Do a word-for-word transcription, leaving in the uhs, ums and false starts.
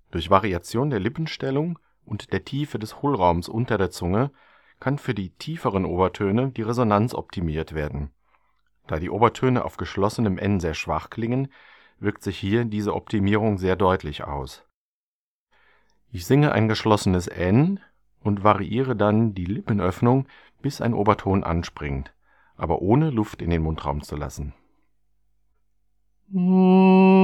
Durch Variation der Lippenstellung und der Tiefe des Hohlraums unter der Zunge kann für die tieferen Obertöne die Resonanz optimiert werden. Da die Obertöne auf geschlossenem N sehr schwach klingen, wirkt sich hier diese Optimierung sehr deutlich aus. Ich singe ein geschlossenes N und variiere dann die Lippenöffnung, bis ein Oberton anspringt, aber ohne Luft in den Mundraum zu lassen.